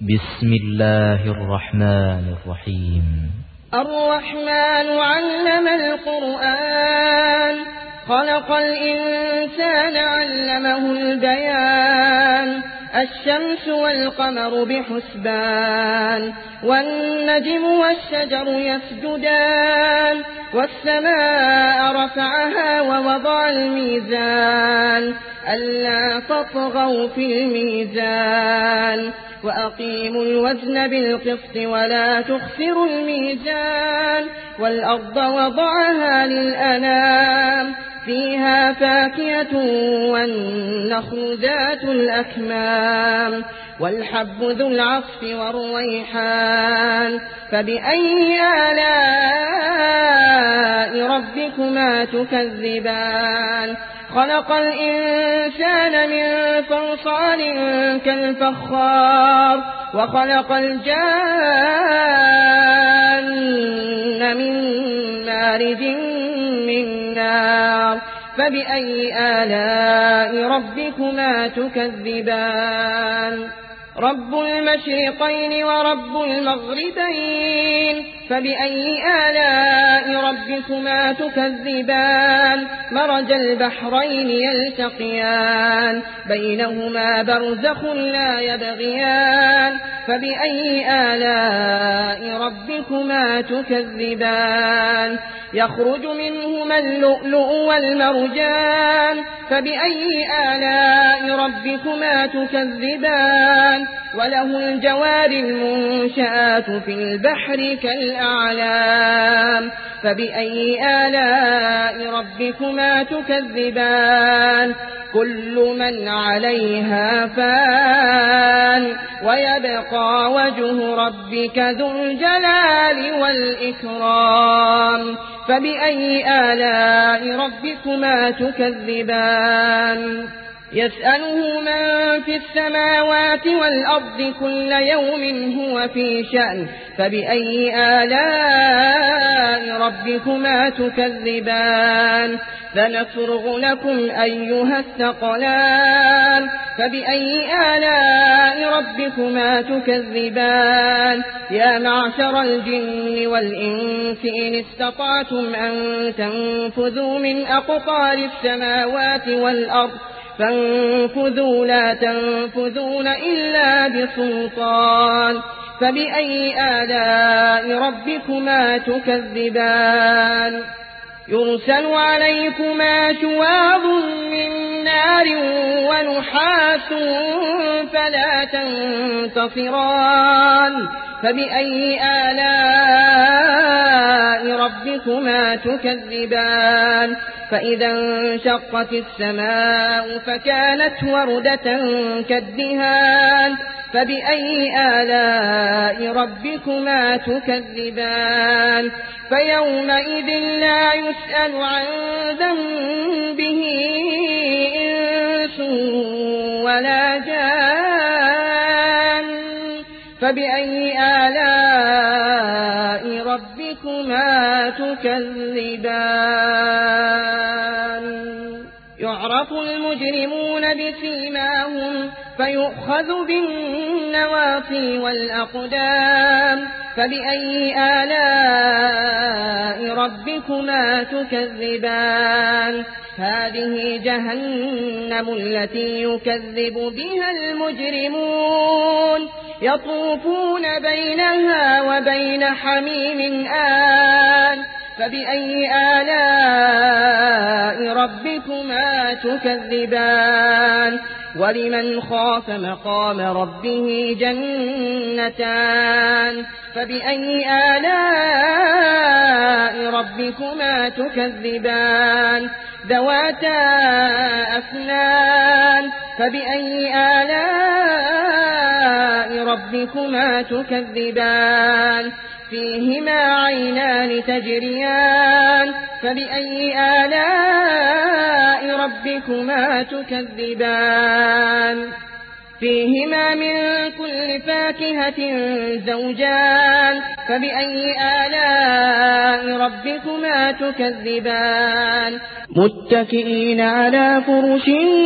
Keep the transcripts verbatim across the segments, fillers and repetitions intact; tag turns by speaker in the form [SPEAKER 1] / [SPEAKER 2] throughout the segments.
[SPEAKER 1] بسم الله الرحمن الرحيم.
[SPEAKER 2] الرحمن علم القرآن، خلق الإنسان علمه البيان. الشمس والقمر بحسبان، والنجم والشجر يسجدان. والسماء رفعها ووضع الميزان، ألا تطغوا في الميزان. وأقيموا الوزن بالقسط ولا تخسروا الميزان. والأرض وضعها للأنام، فيها فاكهة والنخل ذات الأكمام. والحب ذو العصف والريحان. فبأي آلاء ربكما تكذبان؟ خلق الإنسان من صلصال كالفخار، وخلق الجان من مارج من نار. فبأي آلاء ربكما تكذبان؟ رب المشرقين ورب المغربين. فبأي آلاء ربكما تكذبان؟ مرج البحرين يلتقيان، بينهما برزخ لا يبغيان. فبأي آلاء ربكما تكذبان؟ يخرج منهما اللؤلؤ والمرجان. فبأي آلاء ربكما تكذبان؟ وله الجوار المنشآت في البحر كالأعلام. فبأي آلاء ربكما تكذبان؟ كل من عليها فان، ويبقى وجه ربك ذو الجلال والإكرام. فبأي آلاء ربكما تكذبان؟ يسأله من في السماوات والأرض كل يوم هو في شأن. فبأي آلاء ربكما تكذبان؟ سنفرغ لكم أيها الثقلان. فبأي آلاء ربكما تكذبان؟ يا معشر الجن والإنس إن استطعتم أن تنفذوا من أقطار السماوات والأرض فانفذوا لا تنفذون إلا بسلطان. فبأي آلاء ربكما تكذبان؟ يرسل عليكما شواظ من نار ونحاس فلا تنتصران. فبأي آلاء ربكما تكذبان؟ فإذا انشقت السماء فكانت وردة كالدهان. فبأي آلاء ربكما تكذبان؟ فيومئذ لا يسأل عن ذنبه إنس ولا جان. فبأي آلاء ربكما تكذبان؟ يعرف المجرمون بسيماهم فيؤخذ بالنواصي والأقدام. فبأي آلاء ربكما تكذبان؟ هذه جهنم التي يكذب بها المجرمون، يطوفون بينها وبين حميم آن. فبأي آلاء ربكما تكذبان؟ ولمن خاف مقام ربه جنتان. فبأي آلاء ربكما تكذبان؟ ذواتا أفنان. فبأي آلاء ربكما تكذبان؟ فيهما عينان تجريان. فبأي آلاء ربكما تكذبان؟ فيهما من كل فاكهة زوجان فبأي آلاء ربكما تكذبان متكئين على فرش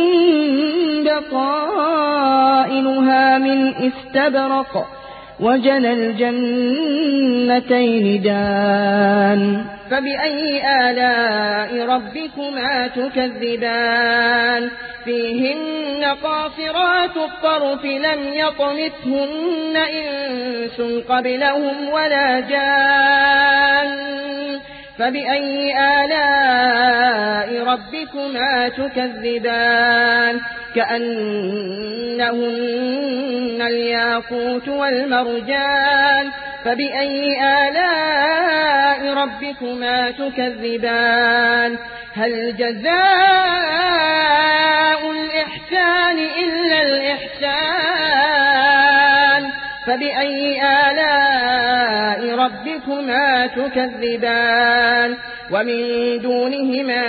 [SPEAKER 2] بطائنها من استبرق وجنى الجنتين دان فبأي آلاء ربكما تكذبان فيهن قاصرات الطرف لم يطمثهن إنس قبلهم ولا جان فبأي آلاء ربكما تكذبان كأنهن الياقوت والمرجان فبأي آلاء ربكما تكذبان هل جزاء الإحسان إلا الإحسان فبأي آلاء ربكما تكذبان ومن دونهما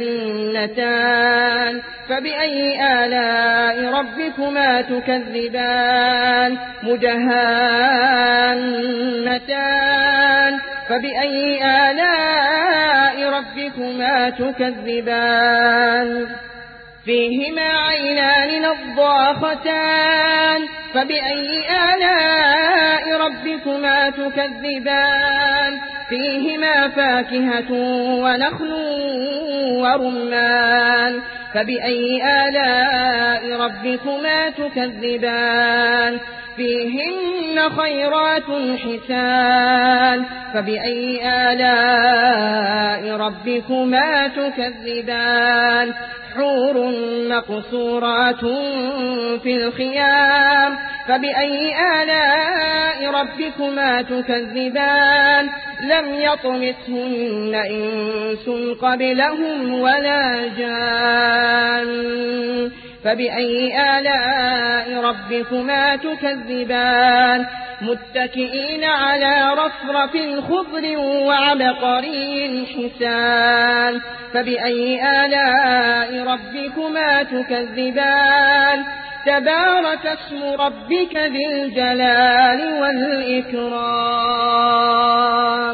[SPEAKER 2] جنتان فبأي آلاء ربكما تكذبان مدهامتان فبأي آلاء ربكما تكذبان فيهما عينان نضاختان فبأي آلاء ربكما تكذبان فيهما فاكهة ونخل ورمان فبأي آلاء ربكما تكذبان فيهن خيرات حسان فبأي آلاء ربكما تكذبان حور مقصورات في الخيام فبأي آلاء ربكما تكذبان لم يطمثهن إنس قبلهم ولا جان فبأي آلاء ربكما تكذبان متكئين على رفرف خضر وعبقري حسان فبأي آلاء ربكما تكذبان تبارك اسم ربك ذي الجلال والإكرام.